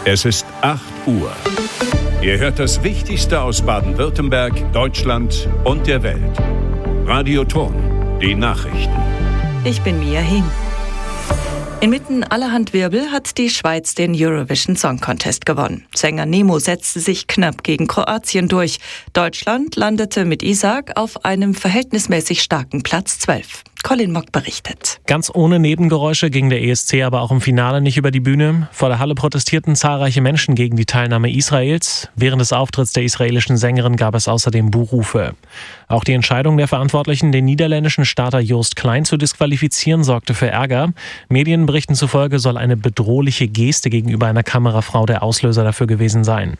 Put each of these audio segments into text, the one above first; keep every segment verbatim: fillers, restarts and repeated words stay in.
Es ist acht Uhr. Ihr hört das Wichtigste aus Baden-Württemberg, Deutschland und der Welt. Radio Thurn, die Nachrichten. Ich bin Mia Hing. Inmitten allerhand Wirbel hat die Schweiz den Eurovision Song Contest gewonnen. Sänger Nemo setzte sich knapp gegen Kroatien durch. Deutschland landete mit Isaac auf einem verhältnismäßig starken Platz zwölf. Colin Mock berichtet. Ganz ohne Nebengeräusche ging der E S C aber auch im Finale nicht über die Bühne. Vor der Halle protestierten zahlreiche Menschen gegen die Teilnahme Israels. Während des Auftritts der israelischen Sängerin gab es außerdem Buhrufe. Auch die Entscheidung der Verantwortlichen, den niederländischen Starter Joost Klein zu disqualifizieren, sorgte für Ärger. Medienberichten zufolge soll eine bedrohliche Geste gegenüber einer Kamerafrau der Auslöser dafür gewesen sein.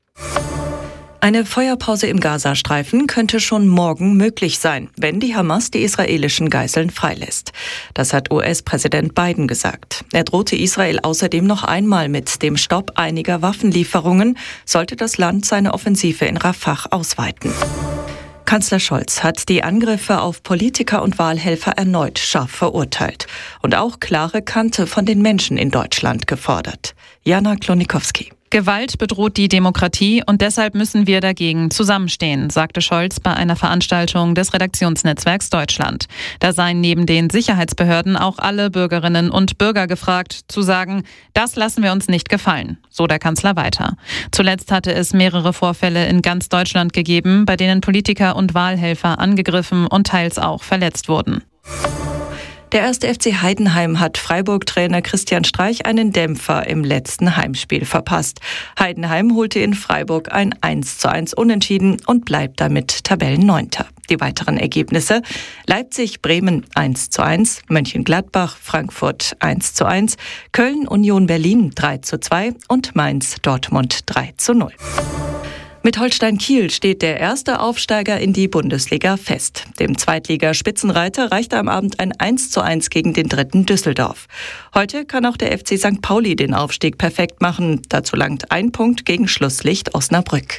Eine Feuerpause im Gazastreifen könnte schon morgen möglich sein, wenn die Hamas die israelischen Geiseln freilässt. Das hat U S-Präsident Biden gesagt. Er drohte Israel außerdem noch einmal mit dem Stopp einiger Waffenlieferungen, sollte das Land seine Offensive in Rafah ausweiten. Kanzler Scholz hat die Angriffe auf Politiker und Wahlhelfer erneut scharf verurteilt und auch klare Kante von den Menschen in Deutschland gefordert. Jana Klonikowski. Gewalt bedroht die Demokratie und deshalb müssen wir dagegen zusammenstehen, sagte Scholz bei einer Veranstaltung des Redaktionsnetzwerks Deutschland. Da seien neben den Sicherheitsbehörden auch alle Bürgerinnen und Bürger gefragt, zu sagen, das lassen wir uns nicht gefallen, so der Kanzler weiter. Zuletzt hatte es mehrere Vorfälle in ganz Deutschland gegeben, bei denen Politiker und Wahlhelfer angegriffen und teils auch verletzt wurden. Der erste F C Heidenheim hat Freiburg-Trainer Christian Streich einen Dämpfer im letzten Heimspiel verpasst. Heidenheim holte in Freiburg ein eins zu eins Unentschieden und bleibt damit Tabellenneunter. Die weiteren Ergebnisse: Leipzig-Bremen eins zu eins, Mönchengladbach-Frankfurt eins zu eins, Köln-Union Berlin drei zu zwei und Mainz-Dortmund drei zu null. Mit Holstein Kiel steht der erste Aufsteiger in die Bundesliga fest. Dem Zweitliga-Spitzenreiter reichte am Abend ein eins zu eins gegen den dritten Düsseldorf. Heute kann auch der F C Sankt Pauli den Aufstieg perfekt machen. Dazu langt ein Punkt gegen Schlusslicht Osnabrück.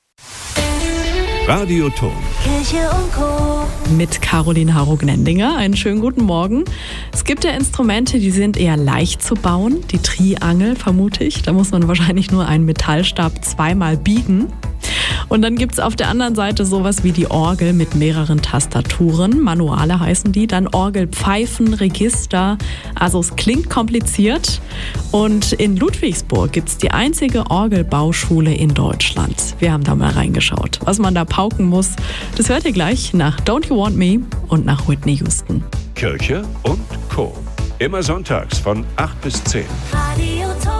Radio Thurn. Kirche und Co. Mit Caroline Harro-Gnendinger. Einen schönen guten Morgen. Es gibt ja Instrumente, die sind eher leicht zu bauen. Die Triangel, vermute ich. Da muss man wahrscheinlich nur einen Metallstab zweimal biegen. Und dann gibt es auf der anderen Seite sowas wie die Orgel mit mehreren Tastaturen. Manuale heißen die. Dann Orgelpfeifen, Register. Also es klingt kompliziert. Und in Ludwigsburg gibt es die einzige Orgelbauschule in Deutschland. Wir haben da mal reingeschaut. Was man da pauken muss, das hört ihr gleich nach Don't You Want Me und nach Whitney Houston. Kirche und Co. Immer sonntags von acht bis zehn. Radio Thurn.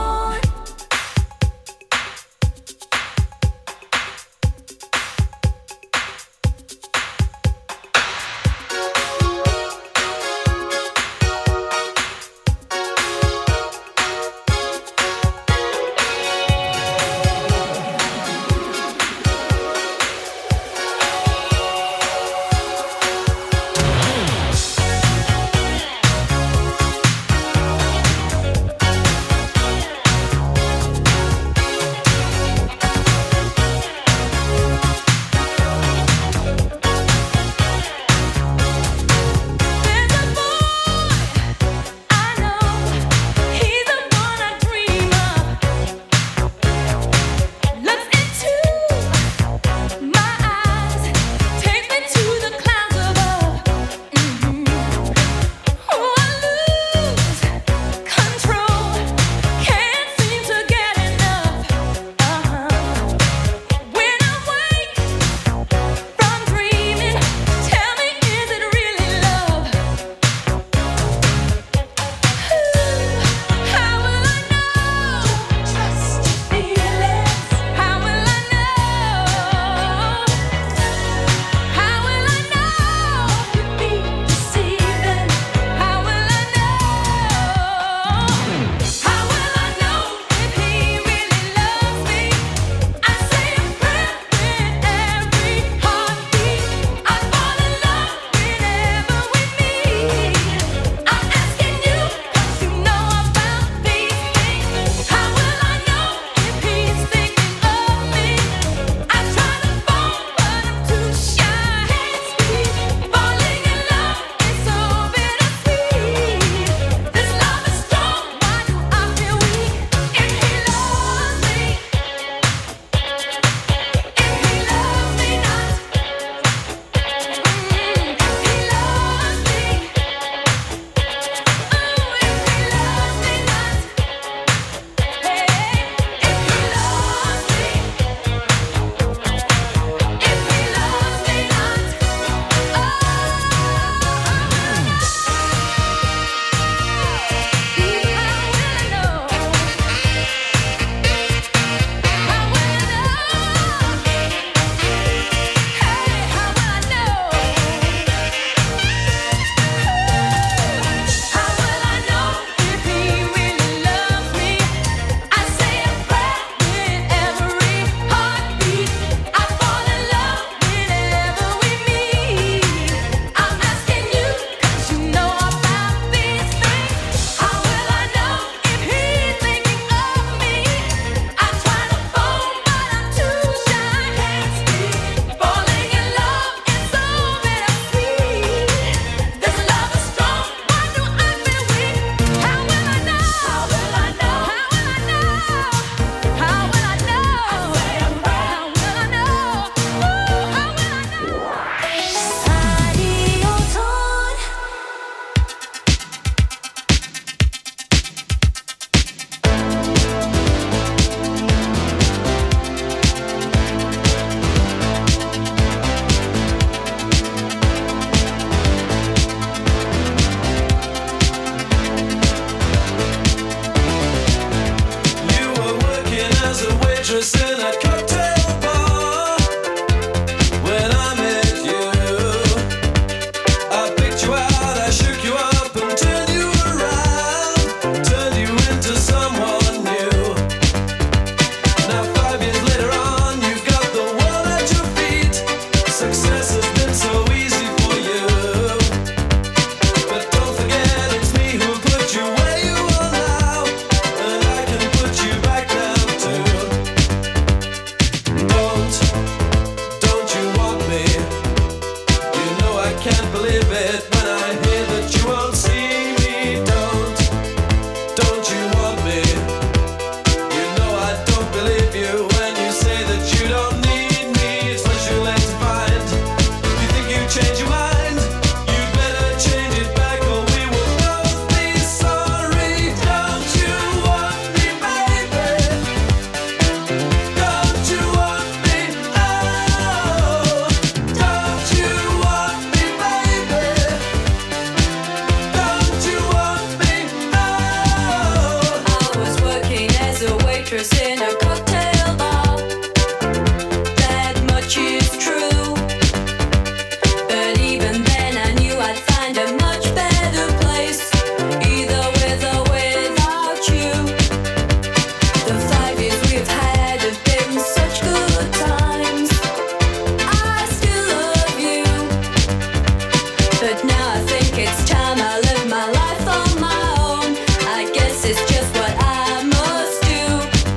waitress in a cocktail bar. That much is true. But even then I knew I'd find a much better place, either with or without you. The five years we've had have been such good times. I still love you, but now I think it's time I live my life on my own. I guess it's just what I must do.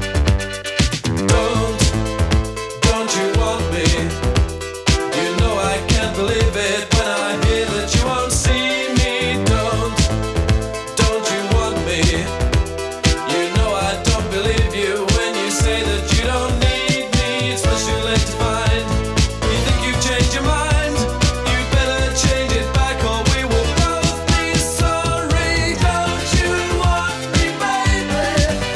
Don't, don't you want me? You know I can't believe it when I hear that you won't see me. Don't, don't you want me? You know I don't believe you when you say that you don't need me. It's much too late to find. You think you've changed your mind? You better change it back or we will both be sorry. Don't you want me, baby?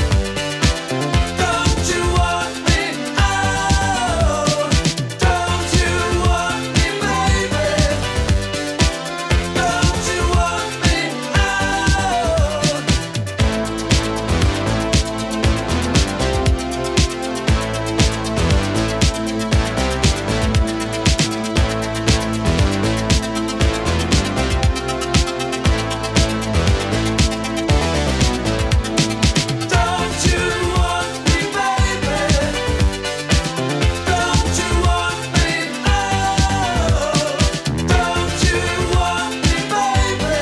Don't you want me? Oh, don't you want me, baby? Don't you want me? Don't you want me, baby? Don't you want me? Oh, don't you want me, baby?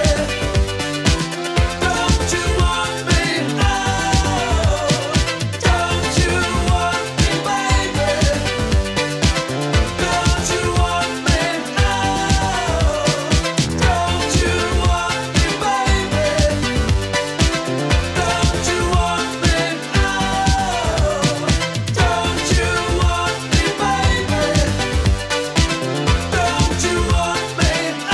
Don't you want me? Oh, don't you want me, baby? Don't you want me? Oh, don't you want me, baby? Don't you want me? Oh, don't you want me, baby? Don't you want me?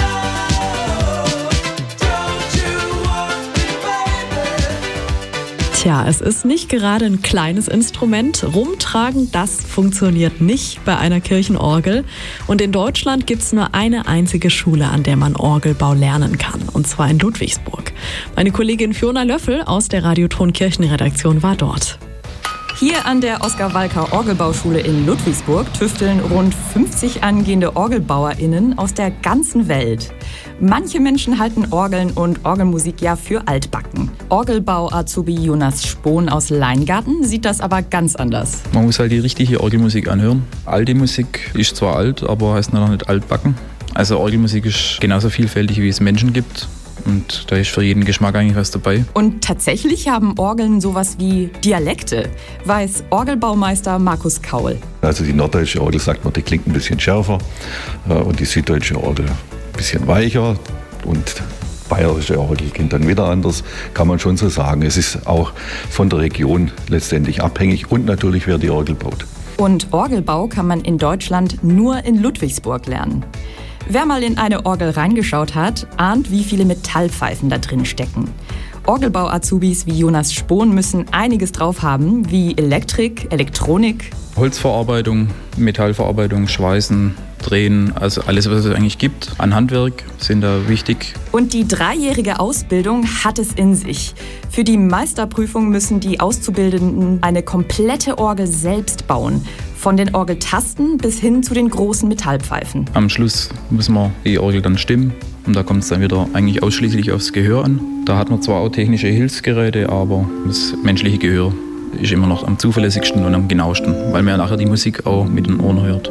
Oh, don't you want me, baby? Tja, es ist nicht gerade ein kleines Instrument. Rumtragen, das funktioniert nicht bei einer Kirchenorgel. Und in Deutschland gibt es nur eine einzige Schule, an der man Orgelbau lernen kann. Und zwar in Ludwigsburg. Meine Kollegin Fiona Löffel aus der Radioton Kirchenredaktion war dort. Hier an der Oskar-Walker-Orgelbauschule in Ludwigsburg tüfteln rund fünfzig angehende OrgelbauerInnen aus der ganzen Welt. Manche Menschen halten Orgeln und Orgelmusik ja für altbacken. Orgelbau-Azubi Jonas Spohn aus Leingarten sieht das aber ganz anders. Man muss halt die richtige Orgelmusik anhören. Alte Musik ist zwar alt, aber heißt noch nicht altbacken. Also Orgelmusik ist genauso vielfältig, wie es Menschen gibt. Und da ist für jeden Geschmack eigentlich was dabei. Und tatsächlich haben Orgeln sowas wie Dialekte, weiß Orgelbaumeister Markus Kaul. Also die norddeutsche Orgel, sagt man, die klingt ein bisschen schärfer äh, und die süddeutsche Orgel ein bisschen weicher und bayerische Orgel klingt dann wieder anders, kann man schon so sagen. Es ist auch von der Region letztendlich abhängig und natürlich, wer die Orgel baut. Und Orgelbau kann man in Deutschland nur in Ludwigsburg lernen. Wer mal in eine Orgel reingeschaut hat, ahnt, wie viele Metallpfeifen da drin stecken. Orgelbau-Azubis wie Jonas Spohn müssen einiges drauf haben, wie Elektrik, Elektronik, Holzverarbeitung, Metallverarbeitung, Schweißen, Drehen, also alles, was es eigentlich gibt an Handwerk, sind da wichtig. Und die dreijährige Ausbildung hat es in sich. Für die Meisterprüfung müssen die Auszubildenden eine komplette Orgel selbst bauen. Von den Orgeltasten bis hin zu den großen Metallpfeifen. Am Schluss muss man die Orgel dann stimmen und da kommt es dann wieder eigentlich ausschließlich aufs Gehör an. Da hat man zwar auch technische Hilfsgeräte, aber das menschliche Gehör ist immer noch am zuverlässigsten und am genauesten, weil man ja nachher die Musik auch mit den Ohren hört.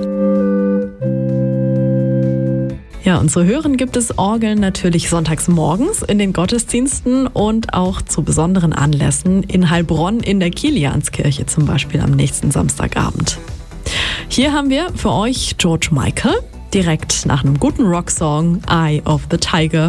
Ja, und zu hören gibt es Orgeln natürlich sonntags morgens in den Gottesdiensten und auch zu besonderen Anlässen in Heilbronn in der Kilianskirche zum Beispiel am nächsten Samstagabend. Hier haben wir für euch George Michael, direkt nach einem guten Rocksong Eye of the Tiger.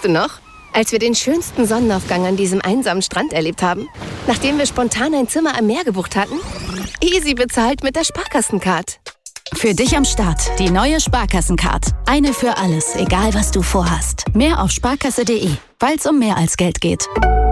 Weißt du noch, als wir den schönsten Sonnenaufgang an diesem einsamen Strand erlebt haben? Nachdem wir spontan ein Zimmer am Meer gebucht hatten? Easy bezahlt mit der Sparkassencard. Für dich am Start die neue Sparkassencard. Eine für alles, egal was du vorhast. Mehr auf sparkasse punkt de, weil es um mehr als Geld geht.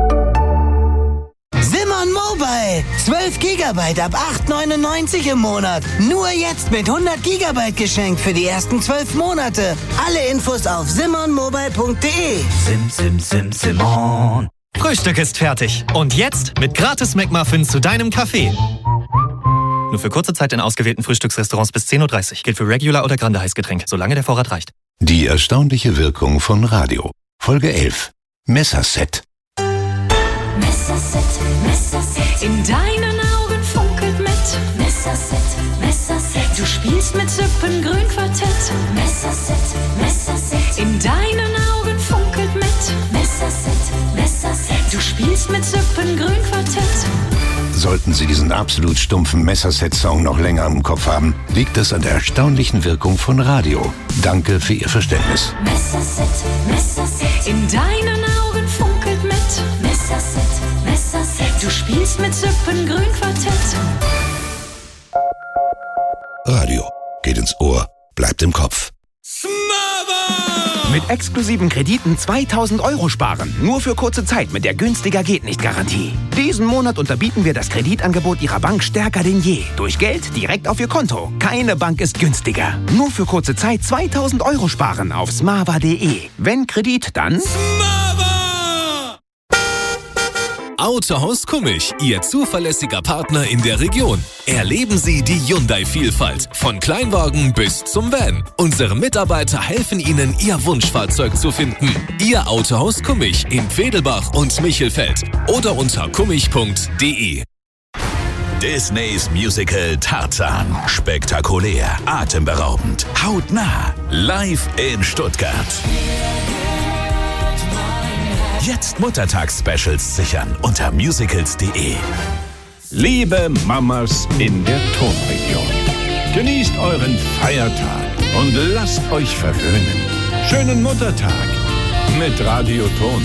Simon Mobile. zwölf Gigabyte ab acht neunundneunzig im Monat. Nur jetzt mit hundert Gigabyte geschenkt für die ersten zwölf Monate. Alle Infos auf simon mobile punkt de. Sim, sim, sim, Simon. Frühstück ist fertig. Und jetzt mit gratis McMuffins zu deinem Kaffee. Nur für kurze Zeit in ausgewählten Frühstücksrestaurants bis zehn Uhr dreißig. Gilt für Regular oder Grande Heißgetränk, solange der Vorrat reicht. Die erstaunliche Wirkung von Radio. Folge elf. Messerset. Messerset, Messerset. In deinen Augen funkelt mit. Messerset, Messerset. Du spielst mit Zippengrün-Quartett. Messerset, Messerset. In deinen Augen funkelt mit. Messerset, Messerset. Du spielst mit Zippengrün-Quartett. Sollten Sie diesen absolut stumpfen Messerset-Song noch länger im Kopf haben, liegt es an der erstaunlichen Wirkung von Radio. Danke für Ihr Verständnis. Messerset, Messerset. In deinen Augen funkelt mit. Messerset, Messerset. Du spielst mit Zippengrün-Quartett. Radio geht ins Ohr, bleibt im Kopf. Mit exklusiven Krediten zweitausend Euro sparen. Nur für kurze Zeit mit der günstiger geht nicht Garantie. Diesen Monat unterbieten wir das Kreditangebot Ihrer Bank stärker denn je. Durch Geld direkt auf Ihr Konto. Keine Bank ist günstiger. Nur für kurze Zeit zweitausend Euro sparen auf smava punkt de. Wenn Kredit, dann Autohaus Kummich, Ihr zuverlässiger Partner in der Region. Erleben Sie die Hyundai-Vielfalt, von Kleinwagen bis zum Van. Unsere Mitarbeiter helfen Ihnen, Ihr Wunschfahrzeug zu finden. Ihr Autohaus Kummich in Vedelbach und Michelfeld oder unter kummich punkt de. Disneys Musical Tarzan. Spektakulär, atemberaubend, hautnah, live in Stuttgart. Jetzt Muttertags-Specials sichern unter musicals punkt de. Liebe Mamas in der Tonregion, genießt euren Feiertag und lasst euch verwöhnen. Schönen Muttertag mit Radio Ton.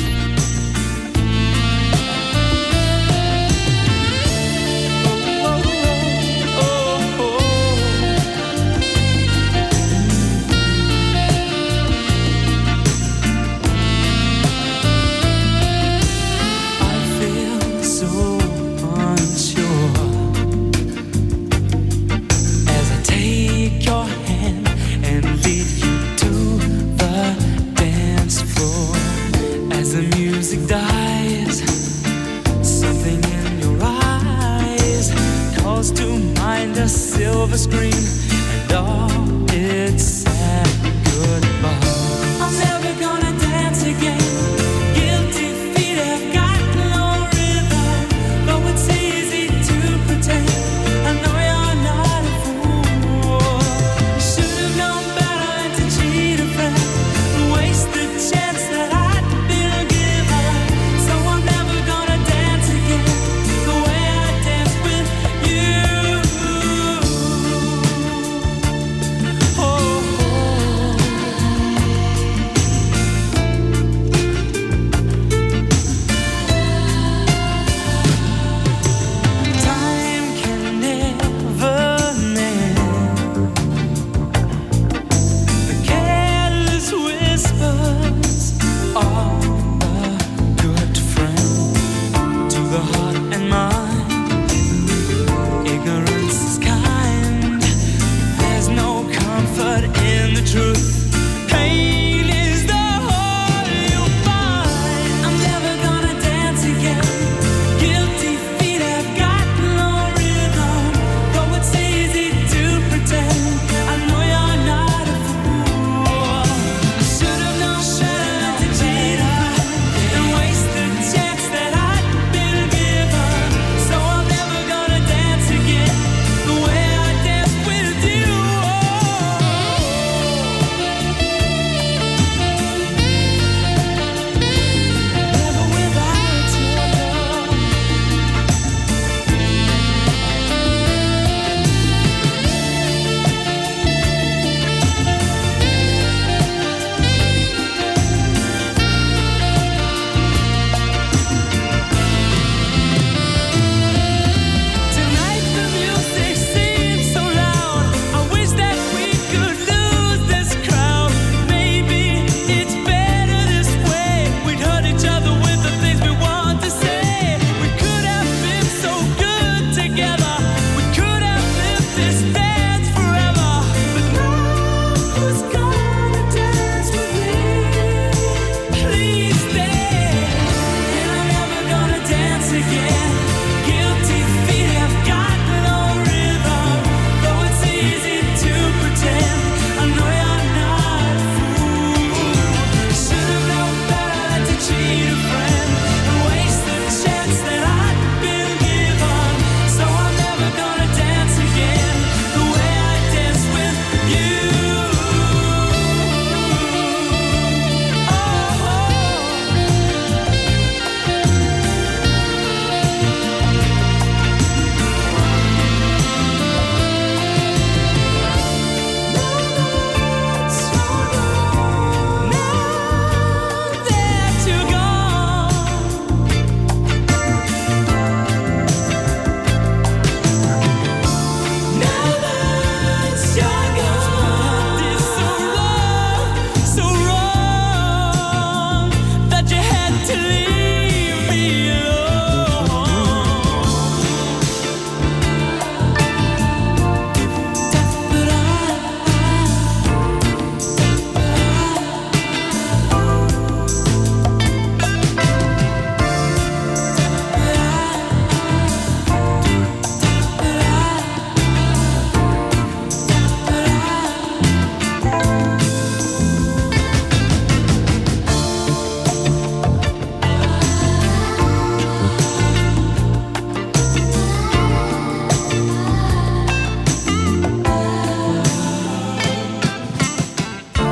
Silver screen and all its sad goodbye. I'm never gonna dance again. Guilty feet have got no rhythm. Though it's easy to pretend, I know you're not a fool. You should have known better than to cheat a friend, waste the chance that I'd been given. So I'm never gonna dance again the way I danced with you.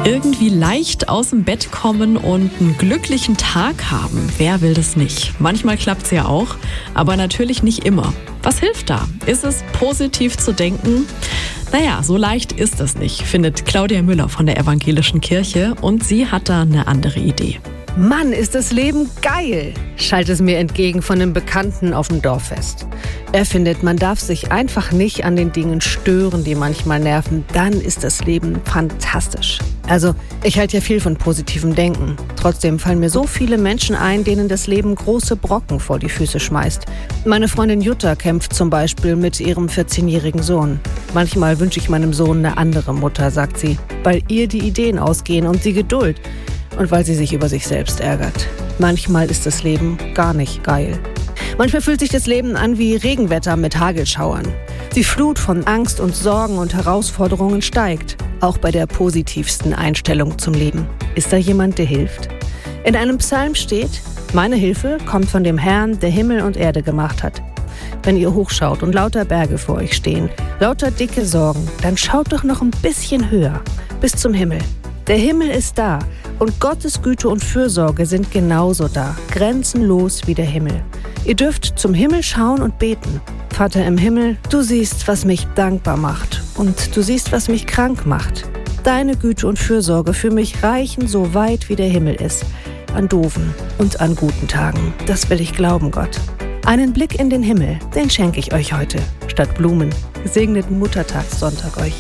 Irgendwie leicht aus dem Bett kommen und einen glücklichen Tag haben. Wer will das nicht? Manchmal klappt's ja auch, aber natürlich nicht immer. Was hilft da? Ist es positiv zu denken? Naja, so leicht ist es nicht, findet Claudia Müller von der Evangelischen Kirche, und sie hat da eine andere Idee. Mann, ist das Leben geil, schallt es mir entgegen von einem Bekannten auf dem Dorffest. Er findet, man darf sich einfach nicht an den Dingen stören, die manchmal nerven. Dann ist das Leben fantastisch. Also, ich halte ja viel von positivem Denken. Trotzdem fallen mir so viele Menschen ein, denen das Leben große Brocken vor die Füße schmeißt. Meine Freundin Jutta kämpft zum Beispiel mit ihrem vierzehnjährigen Sohn. Manchmal wünsche ich meinem Sohn eine andere Mutter, sagt sie, weil ihr die Ideen ausgehen und die Geduld. Und weil sie sich über sich selbst ärgert. Manchmal ist das Leben gar nicht geil. Manchmal fühlt sich das Leben an wie Regenwetter mit Hagelschauern. Die Flut von Angst und Sorgen und Herausforderungen steigt, auch bei der positivsten Einstellung zum Leben. Ist da jemand, der hilft? In einem Psalm steht: Meine Hilfe kommt von dem Herrn, der Himmel und Erde gemacht hat. Wenn ihr hochschaut und lauter Berge vor euch stehen, lauter dicke Sorgen, dann schaut doch noch ein bisschen höher, bis zum Himmel. Der Himmel ist da und Gottes Güte und Fürsorge sind genauso da, grenzenlos wie der Himmel. Ihr dürft zum Himmel schauen und beten. Vater im Himmel, du siehst, was mich dankbar macht, und du siehst, was mich krank macht. Deine Güte und Fürsorge für mich reichen so weit, wie der Himmel ist, an doofen und an guten Tagen. Das will ich glauben, Gott. Einen Blick in den Himmel, den schenke ich euch heute, statt Blumen. Gesegneten Muttertagssonntag euch.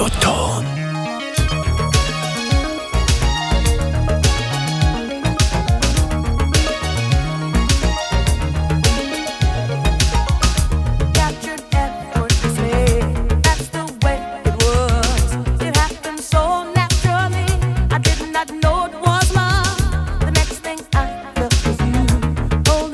Radioton.